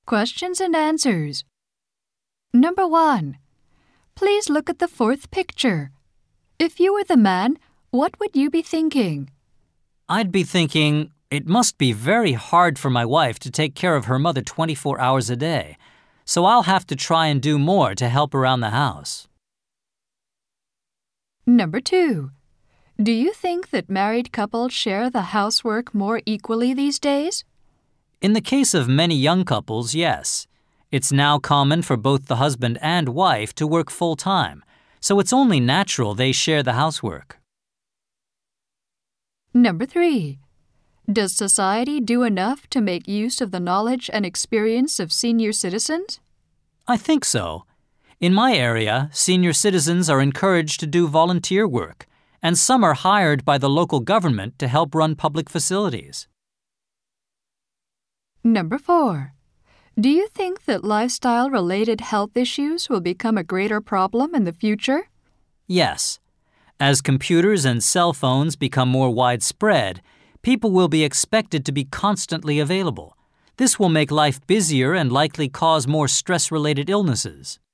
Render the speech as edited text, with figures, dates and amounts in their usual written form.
Questions and answers. Number 1. Please look at the fourth picture. If you were the man, what would you be thinking? I'd be thinking, it must be very hard for my wife to take care of her mother 24 hours a day, so I'll have to try and do more to help around the house. Number 2. Do you think that married couples share the housework more equally these days? In the case of many young couples, yes. It's now common for both the husband and wife to work full-time, so it's only natural they share the housework. Number 3. Does society do enough to make use of the knowledge and experience of senior citizens? I think so. In my area, senior citizens are encouraged to do volunteer work, and some are hired by the local government to help run public facilities. Number 4. Do you think that lifestyle-related health issues will become a greater problem in the future? Yes. As computers and cell phones become more widespread, people will be expected to be constantly available. This will make life busier and likely cause more stress-related illnesses.